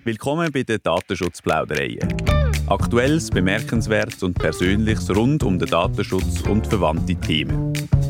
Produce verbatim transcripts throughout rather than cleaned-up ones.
Willkommen bei den Datenschutzplaudereien. Aktuelles, Bemerkenswertes und Persönliches rund um den Datenschutz und verwandte Themen.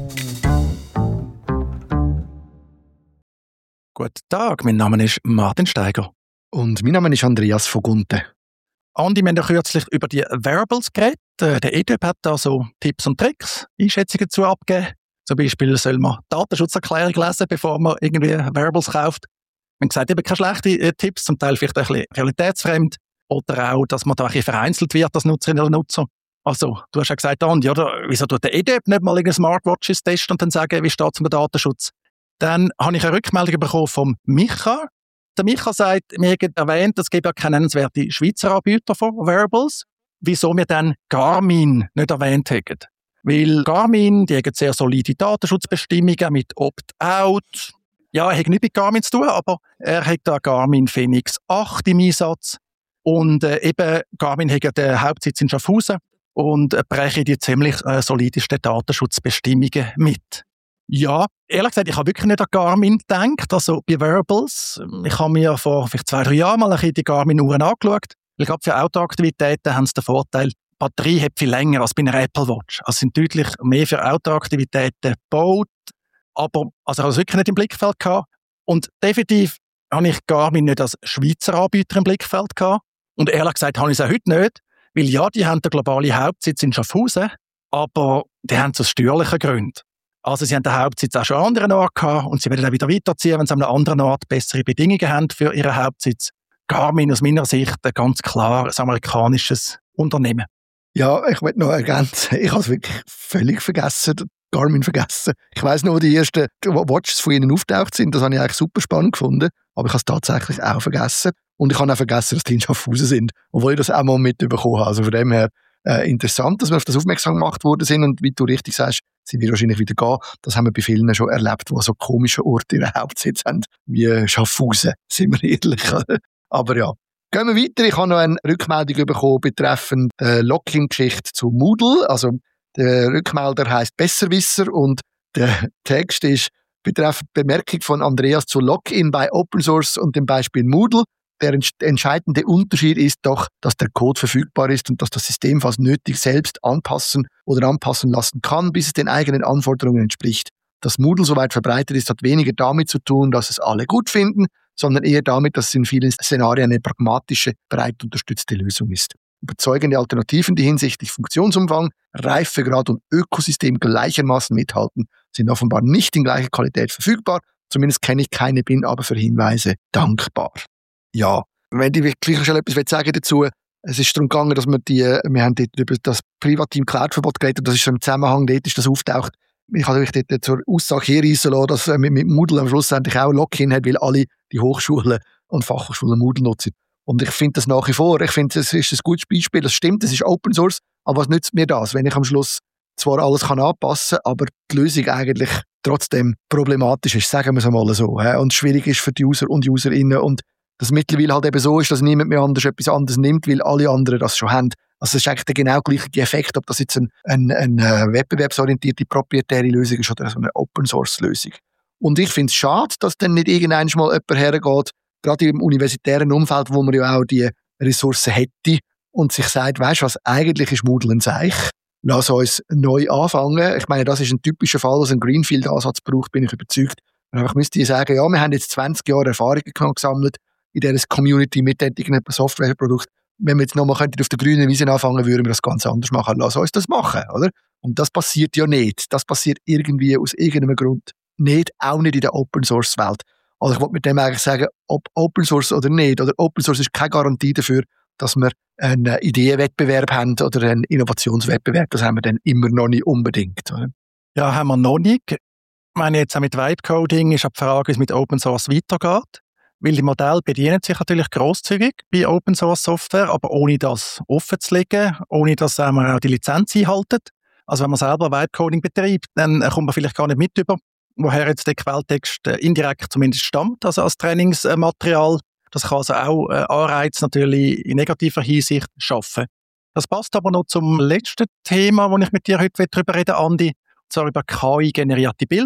Guten Tag, mein Name ist Martin Steiger. Und mein Name ist Andreas von Gunten. Andi, wir haben ja kürzlich über die Wearables geredet. Der E D E B hat da so Tipps und Tricks, Einschätzungen dazu abgegeben. Zum Beispiel soll man Datenschutzerklärung lesen, bevor man irgendwie Wearables kauft. Man sagt eben keine schlechten äh, Tipps, zum Teil vielleicht ein bisschen realitätsfremd. Oder auch, dass man da ein bisschen vereinzelt wird als Nutzerin oder Nutzer. Also, du hast ja gesagt, Andi, oder? Wieso tut der E D E B nicht mal irgendeine Smartwatches testen und dann sagen, wie steht es um den Datenschutz? Dann habe ich eine Rückmeldung bekommen vom Micha. Der Micha sagt, wir haben erwähnt, es gibt ja keine nennenswerten Schweizer Anbieter von Wearables. Wieso wir dann Garmin nicht erwähnt haben? Weil Garmin, die haben sehr solide Datenschutzbestimmungen mit Opt-out. Ja, er hat nicht mit Garmin zu tun, aber er hat da Garmin Fenix acht im Einsatz. Und äh, eben, Garmin hat ja den Hauptsitz in Schaffhausen und äh, brechen die ziemlich äh, solidesten Datenschutzbestimmungen mit. Ja, ehrlich gesagt, ich habe wirklich nicht an Garmin gedacht, also bei Wearables. Ich habe mir vor vielleicht zwei, drei Jahren mal ein bisschen die Garmin-Uhren angeschaut. Weil gerade für Autoaktivitäten haben sie den Vorteil, die Batterie hat viel länger als bei einer Apple Watch. Also sind deutlich mehr für Autoaktivitäten gebaut. Aber also ich habe es wirklich nicht im Blickfeld gehabt. Und definitiv habe ich Garmin nicht als Schweizer Anbieter im Blickfeld gehabt. Und ehrlich gesagt habe ich es auch heute nicht. Weil ja, die haben den globalen Hauptsitz in Schaffhausen, aber die haben es aus steuerlichen Gründen. Also sie haben den Hauptsitz auch schon an anderen Orten gehabt und sie werden dann wieder weiterziehen, wenn sie an einem anderen Ort bessere Bedingungen haben für ihren Hauptsitz. Garmin aus meiner Sicht ein ganz klar ein amerikanisches Unternehmen. Ja, ich möchte noch ergänzen, ich habe es wirklich völlig vergessen, Garmin vergessen. Ich weiss noch, wo die ersten Watches von ihnen auftaucht sind, das habe ich eigentlich super spannend gefunden, aber ich habe es tatsächlich auch vergessen. Und ich habe auch vergessen, dass die in Schaffhausen sind, obwohl ich das auch mal mitbekommen habe. Also von dem her äh, interessant, dass wir auf das aufmerksam gemacht worden sind und wie du richtig sagst, sind wir wahrscheinlich wieder gehen. Das haben wir bei vielen schon erlebt, die so komische Orte ihren Hauptsitz haben, wie Schaffhausen, sind wir ehrlich. Aber ja, gehen wir weiter. Ich habe noch eine Rückmeldung bekommen betreffend die Login-Geschichte zu Moodle. Also der Rückmelder heisst Besserwisser und der Text ist betreffend Bemerkung von Andreas zu Login bei Open Source und dem Beispiel Moodle. Der entscheidende Unterschied ist doch, dass der Code verfügbar ist und dass das System fast nötig selbst anpassen oder anpassen lassen kann, bis es den eigenen Anforderungen entspricht. Dass Moodle so weit verbreitet ist, hat weniger damit zu tun, dass es alle gut finden, sondern eher damit, dass es in vielen Szenarien eine pragmatische, breit unterstützte Lösung ist. Überzeugende Alternativen, die hinsichtlich Funktionsumfang, Reifegrad und Ökosystem gleichermaßen mithalten, sind offenbar nicht in gleicher Qualität verfügbar. Zumindest kenne ich keine, bin aber für Hinweise dankbar. Ja, wenn ich gleich schon etwas sagen dazu, es ist darum gegangen, dass wir die, wir haben dort über das Privateam Cloud-Verbot geredet und das ist schon im Zusammenhang, dort ist das auftaucht. Ich habe euch dort zur Aussage hinreissen lassen, dass mit, mit Moodle am Schluss endlich auch Login hat, weil alle die Hochschulen und Fachhochschulen Moodle nutzen. Und ich finde das nach wie vor, ich finde, es ist ein gutes Beispiel, das stimmt, es ist Open Source, aber was nützt mir das, wenn ich am Schluss zwar alles kann anpassen kann, aber die Lösung eigentlich trotzdem problematisch ist, sagen wir es einmal so, und schwierig ist für die User und Userinnen und das mittlerweile halt eben so ist, dass niemand mehr anders etwas anderes nimmt, weil alle anderen das schon haben. Also es ist eigentlich der genau gleiche Effekt, ob das jetzt ein, ein, ein äh, wettbewerbsorientierte, proprietäre Lösung ist oder so eine Open-Source-Lösung. Und ich finde es schade, dass dann nicht irgendwann mal jemand hergeht, gerade im universitären Umfeld, wo man ja auch die Ressourcen hätte und sich sagt, weisst du was, eigentlich ist Moodle ein Seich. Lass uns neu anfangen. Ich meine, das ist ein typischer Fall, dass ein Greenfield-Ansatz braucht, bin ich überzeugt. Und einfach müsste ich sagen, ja, wir haben jetzt zwanzig Jahre Erfahrung gesammelt in dieser Community mit irgendeinem Softwareprodukt. Wenn wir jetzt nochmal auf der grünen Wiese anfangen, würden wir das ganz anders machen. Lass uns das machen, oder? Und das passiert ja nicht. Das passiert irgendwie aus irgendeinem Grund nicht, auch nicht in der Open-Source-Welt. Also ich wollte mit dem eigentlich sagen, ob Open Source oder nicht, oder Open Source ist keine Garantie dafür, dass wir einen Ideenwettbewerb haben oder einen Innovationswettbewerb. Das haben wir dann immer noch nicht unbedingt. Oder? Ja, haben wir noch nicht. Ich meine, jetzt auch mit Vibe-Coding ist die Frage, wie es mit Open Source weitergeht. Weil die Modelle bedienen sich natürlich grosszügig bei Open Source Software, aber ohne das offen zu legen, ohne dass man auch die Lizenz einhaltet. Also wenn man selber Vibe-Coding betreibt, dann kommt man vielleicht gar nicht mit über, woher jetzt der Quelltext indirekt zumindest stammt, also als Trainingsmaterial. Das kann also auch Anreize natürlich in negativer Hinsicht schaffen. Das passt aber noch zum letzten Thema, wo ich mit dir heute darüber reden will, Andi, und zwar über K I-generierte Bilder.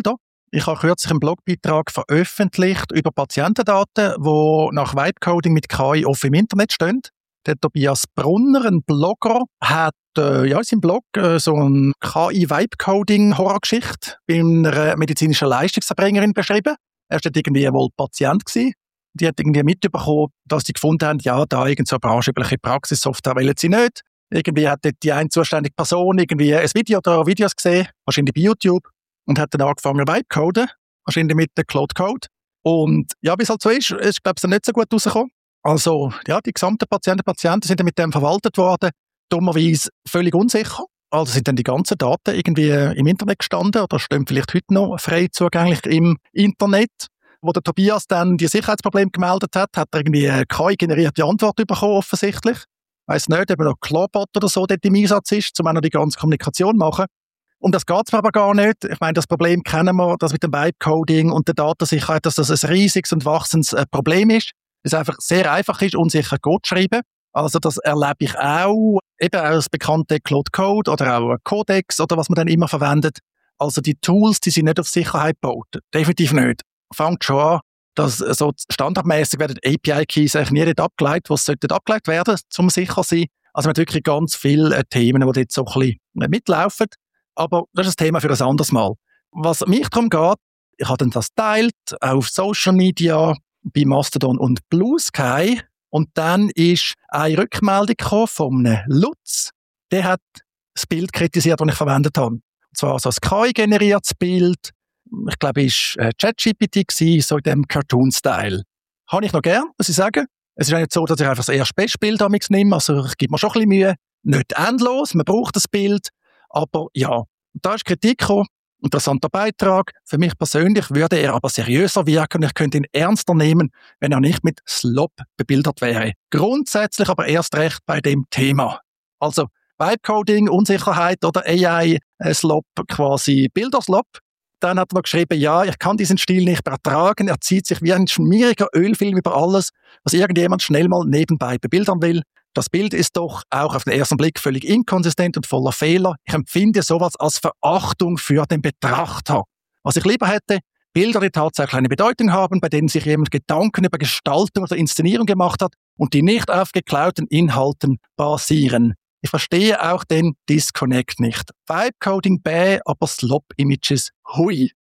Ich habe kürzlich einen Blogbeitrag veröffentlicht über Patientendaten, die nach Vibe-Coding mit K I offen im Internet stehen. Der Tobias Brunner, ein Blogger, hat äh, ja, in seinem Blog äh, so eine K I-Vibe-Coding-Horrorgeschichte bei einer medizinischen Leistungserbringerin beschrieben. Er war dort irgendwie wohl Patient gewesen. Die hat irgendwie mitbekommen, dass sie gefunden haben, ja, da irgend so eine branchenübliche Praxissoftware wollen sie nicht. Irgendwie hat dort die eine zuständige Person irgendwie ein Video oder Videos gesehen, wahrscheinlich bei YouTube, und hat dann angefangen Vibe-Coden, wahrscheinlich mit dem Claude Code. Und ja, wie es halt so ist, ist, glaube ich, nicht so gut rausgekommen. Also, ja, die gesamten Patienten und Patienten sind dann mit dem verwaltet worden, dummerweise völlig unsicher. Also sind dann die ganzen Daten irgendwie im Internet gestanden oder stehen vielleicht heute noch frei zugänglich im Internet. Wo der Tobias dann die Sicherheitsprobleme gemeldet hat, hat er irgendwie eine K I-generierte Antwort bekommen, offensichtlich. Ich weiss nicht, ob noch Clawbot oder so dort im Einsatz ist, um auch noch die ganze Kommunikation zu machen. Um das geht es aber gar nicht. Ich meine, das Problem kennen wir, das mit dem Vibe-Coding und der Datensicherheit, dass das ein riesiges und wachsendes Problem ist. Es einfach sehr einfach ist, unsicher Code zu schreiben. Also das erlebe ich auch, eben auch das bekannte Claude Code oder auch Codex oder was man dann immer verwendet. Also die Tools, die sind nicht auf Sicherheit gebaut. Definitiv nicht. Fängt schon an, dass so standardmäßig werden A P I-Keys eigentlich nie dort abgeleitet, wo sie abgeleitet werden, um sicher zu sein. Also man hat wirklich ganz viele äh, Themen, die dort so ein bisschen mitlaufen. Aber das ist ein Thema für ein anderes Mal. Was mich darum geht, ich habe dann das geteilt auf Social Media, bei Mastodon und Blue Sky. Und dann ist eine Rückmeldung gekommen von einem Lutz. Der hat das Bild kritisiert, das ich verwendet habe. Und zwar so ein K I-generiertes Bild. Ich glaube, es war ChatGPT, so in dem Cartoon-Style. Habe ich noch gern, muss ich sagen. Es ist auch nicht so, dass ich einfach das erste beste Bild damals nehme. Also ich gebe mir schon ein bisschen Mühe. Nicht endlos, man braucht das Bild. Aber ja, da ist Kritik gekommen. Interessanter Beitrag. Für mich persönlich würde er aber seriöser wirken und ich könnte ihn ernster nehmen, wenn er nicht mit Slop bebildert wäre. Grundsätzlich aber erst recht bei dem Thema. Also Vibe-Coding, Unsicherheit oder A I-Slop, quasi Bilderslop. Dann hat er noch geschrieben, ja, ich kann diesen Stil nicht mehr ertragen. Er zieht sich wie ein schmieriger Ölfilm über alles, was irgendjemand schnell mal nebenbei bebildern will. Das Bild ist doch auch auf den ersten Blick völlig inkonsistent und voller Fehler. Ich empfinde sowas als Verachtung für den Betrachter. Was ich lieber hätte, Bilder, die tatsächlich eine Bedeutung haben, bei denen sich jemand Gedanken über Gestaltung oder Inszenierung gemacht hat und die nicht auf geklauten Inhalten basieren. Ich verstehe auch den Disconnect nicht. Vibe-Coding bäh, aber Slop-Images hui.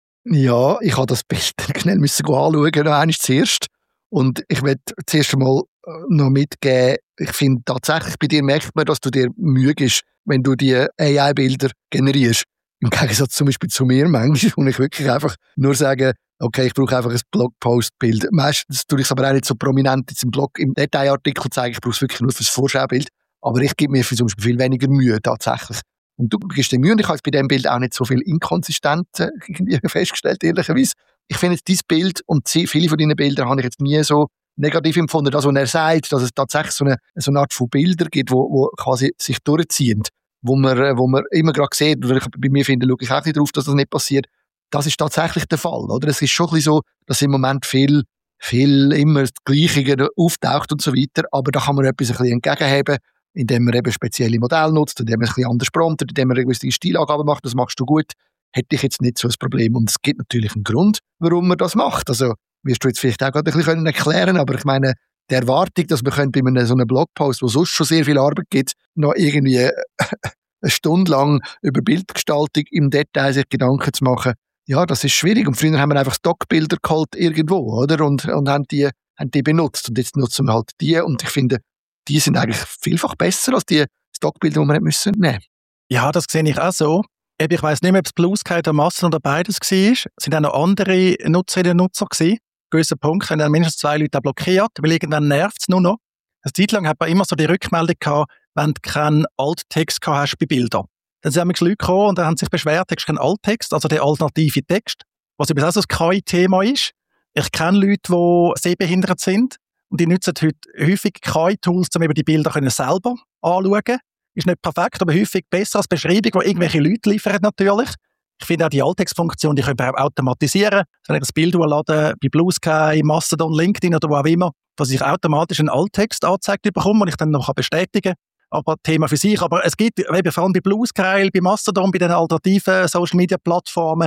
Ja, ich habe das Bild schnell müssen anschauen, noch einmal zuerst. Und ich möchte zuerst einmal noch mitgeben, ich finde tatsächlich, bei dir merkt man, dass du dir Mühe gibst, wenn du die A I-Bilder generierst. Im Gegensatz zum Beispiel zu mir manchmal, wo ich wirklich einfach nur sage, okay, ich brauche einfach ein Blogpost-Bild. Meistens tue ich es aber auch nicht so prominent jetzt im Blog, im Detailartikel zeigen, ich brauche es wirklich nur fürs Vorschaubild. Aber ich gebe mir für zum Beispiel viel weniger Mühe tatsächlich. Und du gibst dir Mühe und ich habe jetzt bei diesem Bild auch nicht so viel Inkonsistenzen irgendwie festgestellt, ehrlicherweise. Ich finde jetzt dieses Bild und viele von deinen Bildern habe ich jetzt nie so negativ empfunden. Das, was er sagt, dass es tatsächlich so eine, so eine Art von Bilder gibt, wo, wo quasi sich durchziehen, wo man, wo man immer gerade sieht, oder ich bei mir finde, schaue ich auch nicht darauf, dass das nicht passiert. Das ist tatsächlich der Fall, oder? Es ist schon ein bisschen so, dass im Moment viel, viel immer das Gleiche auftaucht und so weiter, aber da kann man etwas ein bisschen entgegenheben, indem man eben spezielle Modelle nutzt, indem man ein bisschen anders promptet, indem man gewisse Stilangaben macht, das machst du gut, hätte ich jetzt nicht so ein Problem. Und es gibt natürlich einen Grund, warum man das macht. Also, wirst du jetzt vielleicht auch gerade ein bisschen erklären können, aber ich meine, die Erwartung, dass man bei einem, so einem Blogpost, wo sonst schon sehr viel Arbeit gibt, noch irgendwie eine Stunde lang über Bildgestaltung im Detail sich Gedanken zu machen, ja, das ist schwierig. Und früher haben wir einfach Stockbilder geholt irgendwo, oder? Und, und haben, die, haben die benutzt. Und jetzt nutzen wir halt die. Und ich finde, die sind eigentlich vielfach besser als die Stockbilder, die wir nicht müssen nehmen. Ja, das sehe ich auch so. Ich weiss nicht mehr, ob es Blue Sky oder Mastodon oder beides war. Es sind auch noch andere Nutzerinnen und Nutzer gewesen. An gewissen Punkten haben dann mindestens zwei Leute blockiert, weil irgendwann nervt es nur noch. Eine Zeit lang hat man immer so die Rückmeldung gehabt, wenn du keinen Alttext gehabt hast bei Bildern. Dann sind Leute gekommen und haben sich beschwert, du hast keinen Alttext, also der alternative Text, was übrigens auch so ein K I-Thema ist. Ich kenne Leute, die sehbehindert sind und die nutzen heute häufig K I-Tools, um eben die Bilder selber anschauen können. Ist nicht perfekt, aber häufig besser als Beschreibung, die irgendwelche Leute liefern natürlich. Ich finde auch die Alttextfunktion, die können wir auch automatisieren. Wenn ich das Bild hochlade bei Blue Sky, Mastodon, LinkedIn oder wo auch immer, dass ich automatisch einen Alttext angezeigt bekomme und ich dann noch bestätigen kann. Aber Thema für sich. Aber es gibt eben vor allem bei Blue Sky, bei Mastodon, bei den alternativen Social Media Plattformen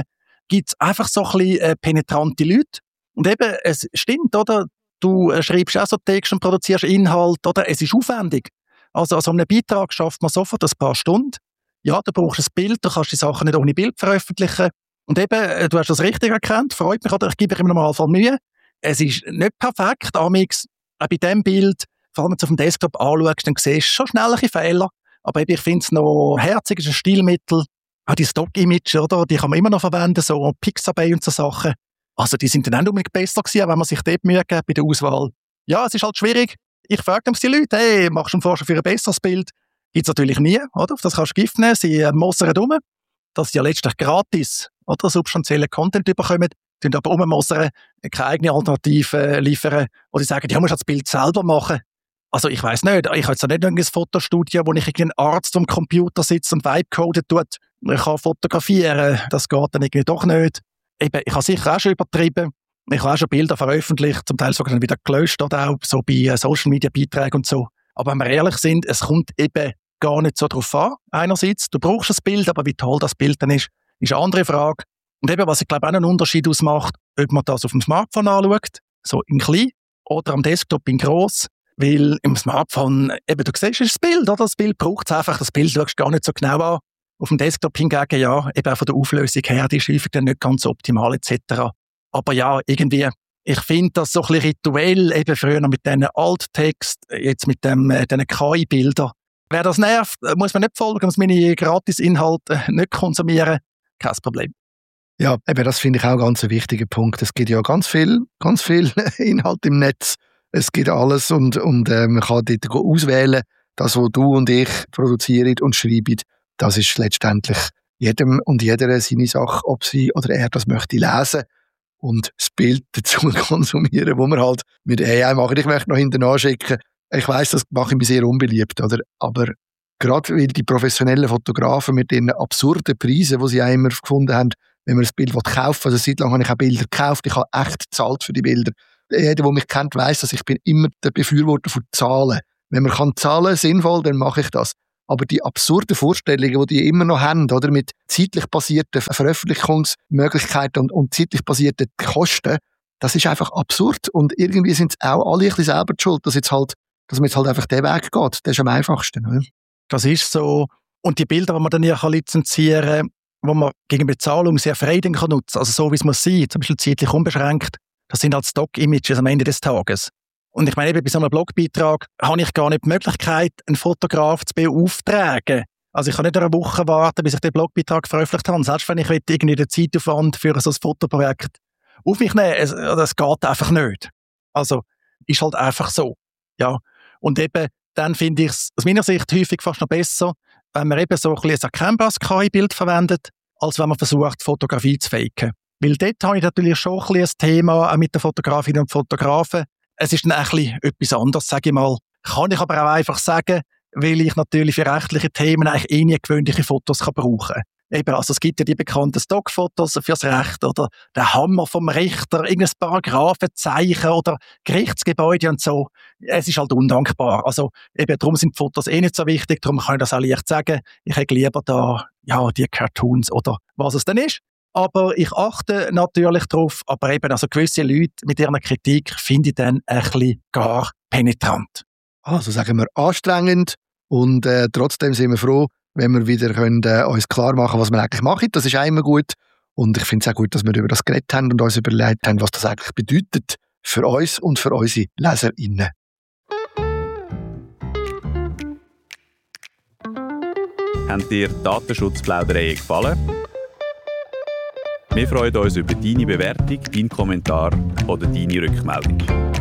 gibt es einfach so ein bisschen äh, penetrante Leute. Und eben, es stimmt, oder? Du äh, schreibst auch so Texte und produzierst Inhalt, oder? Es ist aufwendig. Also an so einem Beitrag schafft man sofort ein paar Stunden. Ja, du brauchst ein Bild, du kannst die Sachen nicht ohne Bild veröffentlichen. Und eben, äh, du hast das richtig erkannt, freut mich, oder? Ich gebe im Normalfall Mühe. Es ist nicht perfekt, amix, auch bei diesem Bild, vor allem wenn du auf dem Desktop anschaust, dann siehst du schon schnelle Fehler. Aber eben, ich finde es noch herzig, es ist ein Stilmittel. Auch die Stock-Image, oder? Die kann man immer noch verwenden, so Pixabay und so Sachen. Also die sind dann auch nicht unbedingt besser gewesen, wenn man sich dort Mühe gibt bei der Auswahl. Ja, es ist halt schwierig. Ich frage dann die Leute, hey, machst du einen Vorschlag für ein besseres Bild? Gibt es natürlich nie, oder? Auf das kannst du Gift nehmen, sie äh, mossern rum. Das ist ja letztlich gratis, oder? Substanziellen Content bekommen, die aber rummossern, keine eigene Alternative liefern. Oder sie sagen, ja, musst du das Bild selber machen. Also ich weiss nicht, ich habe jetzt nicht ein Fotostudio, wo ich einen Arzt am Computer sitzt und Vibe-Code tut. Ich kann fotografieren, das geht dann irgendwie doch nicht. Eben, ich habe sicher auch schon übertrieben. Ich habe auch schon Bilder veröffentlicht, zum Teil sogar dann wieder gelöscht oder auch so bei Social-Media-Beiträgen und so. Aber wenn wir ehrlich sind, es kommt eben gar nicht so drauf an. Einerseits, du brauchst ein Bild, aber wie toll das Bild dann ist, ist eine andere Frage. Und eben, was ich glaube auch einen Unterschied ausmacht, ob man das auf dem Smartphone anschaut, so in klein, oder am Desktop in gross. Weil im Smartphone, eben, du siehst das Bild, oder? Das Bild braucht es einfach, das Bild schaust du gar nicht so genau an. Auf dem Desktop hingegen, ja, eben auch von der Auflösung her, die ist häufig dann nicht ganz optimal et cetera. Aber ja, irgendwie, ich finde das so ein bisschen rituell, eben früher noch mit diesen Alttext, jetzt mit dem, äh, diesen K I-Bildern. Wer das nervt, muss man nicht folgen, muss meine Gratis-Inhalte nicht konsumieren, kein Problem. Ja, eben, das finde ich auch ein ganz wichtiger Punkt. Es gibt ja ganz viel, ganz viel Inhalt im Netz. Es gibt alles und, und äh, man kann dort auswählen, das, was du und ich produzieren und schreiben, das ist letztendlich jedem und jeder seine Sache, ob sie oder er das möchte lesen und das Bild dazu konsumieren, wo man halt mit A I machen. Ich möchte noch hinterher schicken, ich weiss, das mache ich mir sehr unbeliebt, oder? Aber gerade weil die professionellen Fotografen mit den absurden Preisen, die sie auch immer gefunden haben, wenn man das Bild kaufen will, also seit langem habe ich auch Bilder gekauft, ich habe echt gezahlt für die Bilder. Jeder, der mich kennt, weiss, dass ich bin immer der Befürworter von Zahlen. Wenn man kann zahlen, sinnvoll, dann mache ich das. Aber die absurden Vorstellungen, die die immer noch haben, oder, mit zeitlich basierten Veröffentlichungsmöglichkeiten und, und zeitlich basierten Kosten, das ist einfach absurd. Und irgendwie sind es auch alle ein bisschen selber schuld, dass, jetzt halt, dass man jetzt halt einfach den Weg geht. Das ist am einfachsten. Oder? Das ist so. Und die Bilder, die man dann hier lizenzieren kann, die man gegen Bezahlung sehr frei nutzen kann, also so wie es muss sein, zum Beispiel zeitlich unbeschränkt, das sind halt Stock-Images am Ende des Tages. Und ich meine, eben bei so einem Blogbeitrag habe ich gar nicht die Möglichkeit, einen Fotograf zu beauftragen. Also ich kann nicht eine Woche warten, bis ich den Blogbeitrag veröffentlicht habe. Selbst wenn ich irgendwie den Zeitaufwand für so ein Fotoprojekt auf mich nehme, es, das geht einfach nicht. Also ist halt einfach so. Ja. Und eben, dann finde ich es aus meiner Sicht häufig fast noch besser, wenn man eben so ein bisschen ein erkennbares K I-Bild verwendet, als wenn man versucht, Fotografie zu faken. Weil dort habe ich natürlich schon ein, ein Thema, auch mit den Fotografinnen und Fotografen. Es ist dann ein bisschen etwas anderes, sage ich mal. Kann ich aber auch einfach sagen, weil ich natürlich für rechtliche Themen eigentlich eh nie gewöhnliche Fotos kann brauchen kann. Eben, also es gibt ja die bekannten Stockfotos fürs Recht oder der Hammer vom Richter, irgendein Paragraphenzeichen oder Gerichtsgebäude und so. Es ist halt undankbar. Also eben, darum sind Fotos eh nicht so wichtig, darum kann ich das auch leicht sagen. Ich hätte lieber da, ja, die Cartoons oder was es denn ist. Aber ich achte natürlich darauf, aber eben, also gewisse Leute mit ihrer Kritik finde ich dann ein bisschen gar penetrant. Also sagen wir anstrengend und äh, trotzdem sind wir froh, wenn wir wieder können, äh, uns klar machen, was wir eigentlich machen. Das ist auch immer gut. Und ich finde es auch gut, dass wir über das geredet haben und uns überlegt haben, was das eigentlich bedeutet für uns und für unsere LeserInnen. Haben dir Datenschutzplaudereien gefallen? Wir freuen uns über deine Bewertung, deinen Kommentar oder deine Rückmeldung.